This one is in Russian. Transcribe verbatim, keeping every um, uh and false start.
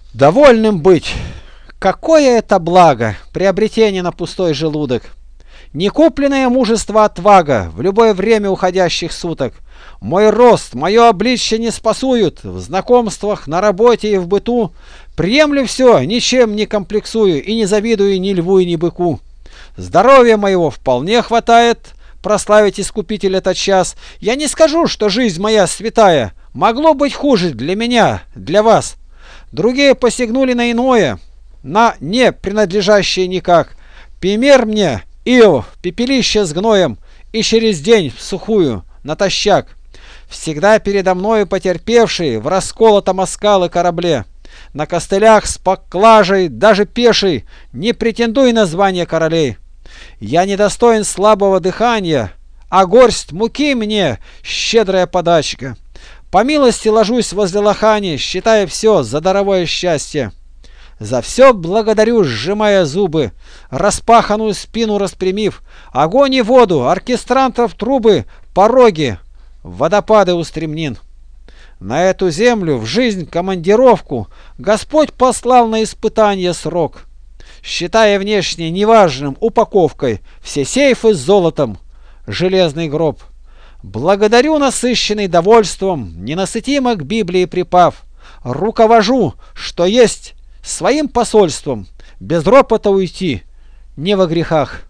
Довольным быть. Какое это благо, приобретение на пустой желудок. Некупленное мужество отвага в любое время уходящих суток. Мой рост, мое обличье не спасуют. В знакомствах, на работе и в быту приемлю все, ничем не комплексую и не завидую ни льву и ни быку. Здоровья моего вполне хватает прославить Искупитель этот час. Я не скажу, что жизнь моя святая. Могло быть хуже для меня, для вас. Другие посягнули на иное, на не принадлежащее никак. Пример мне Иов, пепелище с гноем, и через день в сухую, натощак. Всегда передо мною потерпевший в расколотом о скалы корабле. На костылях с поклажей, даже пеший, не претендуй на звание королей. Я недостоин слабого дыхания, а горсть муки мне щедрая подачка. По милости ложусь возле лохани, считая все за даровое счастье. За все благодарю, сжимая зубы, распаханную спину распрямив, огонь и воду, оркестрантов трубы, пороги, водопады устремнин. На эту землю, в жизнь командировку, Господь послал на испытание срок, считая внешне неважным упаковкой все сейфы с золотом, железный гроб. Благодарю, насыщенный довольством, ненасытимо к Библии припав, руковожу, что есть, своим посольством, без ропота уйти, не во грехах.